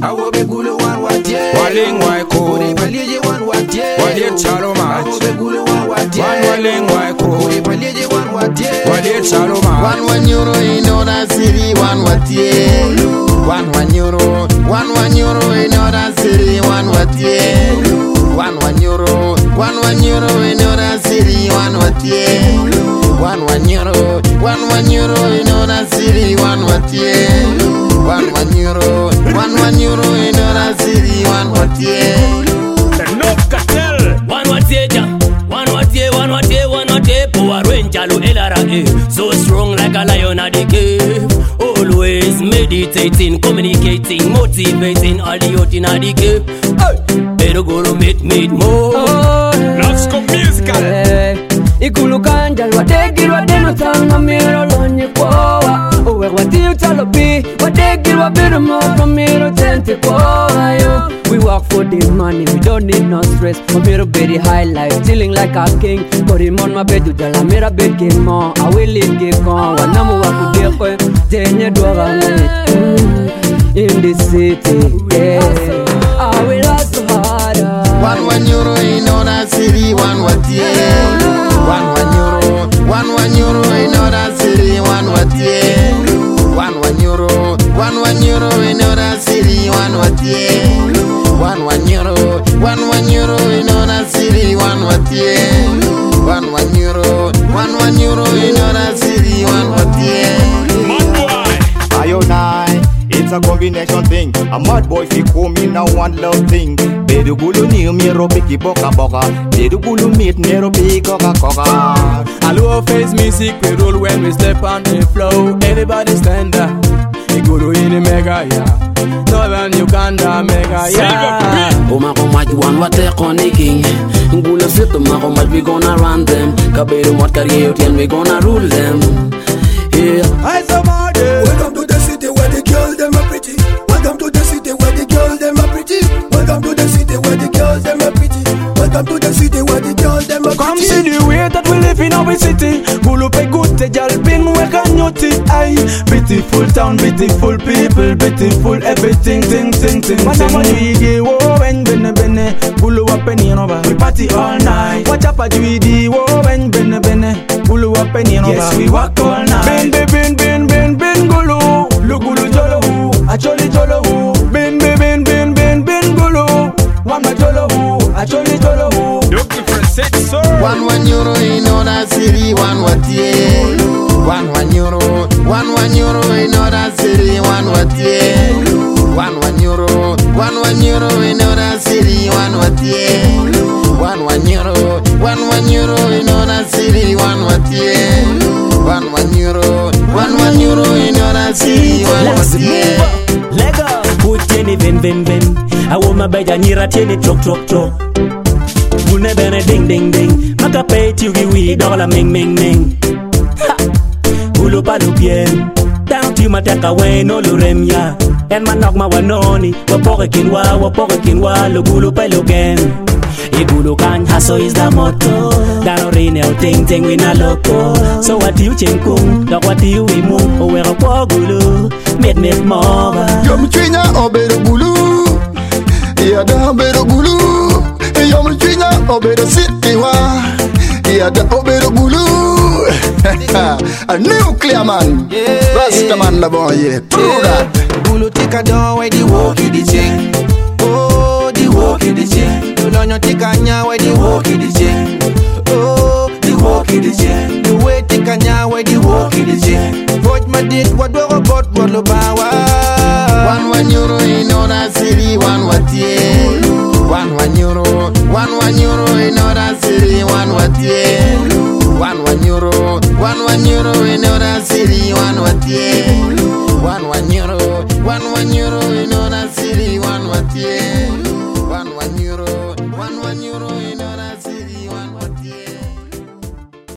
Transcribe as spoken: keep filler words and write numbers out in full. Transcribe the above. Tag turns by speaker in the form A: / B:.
A: Awo be gulu wan watie.
B: Waling waiko.
A: Kuri palije wan watie.
B: Walie chalo match.
A: Awo be gulu wan watie.
B: Wan waling waiko.
A: Kuri palije wan watie.
B: Walie chalo match.
C: One one euro in order city, one watie. One one euro, one one euro in order city, one watie. One one euro, one one euro in order city, one watie. One one euro, one one euro in order city, one watie. One one euro, one one euro in order city, one watie.
D: The no cartel. One watie, one watie, one watie, one watie. Power Ranger, L R A. So strong like a lion at the cave. Always meditating, communicating, motivating. All the youth in the cave. Hey, better go to meet meet more. Let's go musical.
E: Ikulu kanja lwadegi lwadeno tanga miro lonye kowa. Uwe wati utalopi wadegi lwabiru moto miro tente kowa yo. We work for the money, we don't need no stress. Mamiro very high life, chilling like a king. Korimon mabedu jala mira begi mo. Awili gikon, wanamu wakudekwe jenye dwaga me. In the city, yeah. I will hustle harder.
C: One one euro in order city, one watie. One one euro, one one euro in order city, one watie. One one euro, one one euro in order city, one watie. One one euro, one one euro in order city, one watie. One one euro, one one euro in order city, one watie.
F: Ayo nine, it's a combination thing. A mad boy fi call me now one love thing. Bedu gulu ni miro piki boka boka. Bedu gulu meet miro piki coca coca.
G: Hello face music we roll when we step on the flow. Everybody stand up. We gulu in the mega yeah. Northern Uganda mega yeah.
H: Oh my god, one what they connecting. Gulu fit to my god, we gonna run them. Kaberu what karaoke and we gonna rule them. Yeah.
G: I somebody.
I: Welcome to the city where the girls them are pretty. Welcome to the city where the girls them are pretty. Welcome to the city where the girls them are pretty. Welcome to the city where the girls them are pretty.
G: Come see the way that we live in our city. Gulu pe good te jal ping we can yoti ay. Beautiful town, beautiful people, beautiful everything, ting ting ting. Mana mo juidi wo ben bene bene. Gulu wa peni nova. We party all night. Watch up a juidi wo ben bene bene. Gulu wa peni nova. Yes we walk all night. Ben ben ben ben ben gulu. Lu gulu jolo hu. A choli jolo hu. Ben ben ben ben ben ben gulu. Wama jolo hu. A choli jolo hu.
D: Looking for a set, sir.
C: One one euro in order city, one watie. One one euro, one one euro in order city, one watie. One one euro, one one euro in order city, one watie. One one euro, one one euro in order city, one watie. One one euro, one one euro in order city, one watie.
D: Lego, put any vin vin vin. I want my bed and you're a truck truck truck. Gune bene ding ding ding. Maka pay to you we dollar ming ming ming. Ha! Gulu palu bien. Down to my take away no lurem ya. And my knock my wanoni. Wapoke kinwa, wapoke kinwa. Lugulu pelu gen. Igulu kan haso is the motto. Dano rinel ting ting we na loco. So what you chinkung, dog what you we move. Oh where a gulu. Met met mova.
C: Yom china obero gulu. Yada obero gulu. Yom china obero city wa. Yada obero gulu. A nuclear man.
A: Yeah.
C: Rasta man la boy, yeah. True that.
A: Gulu tika down where the walk in the chain. Oh, the walk in the chain. You don't know tika nya where the walk in the chain. Oh, the walk in the chain. The way tika nya where the walk in the chain. Watch my dick, what do I got, what lo bawa.
C: One one euro in order city, one watie. One one euro, one one euro in order city, one watie. One one euro, one one euro in order city, one watie. One one euro, one one euro in order city, one watie.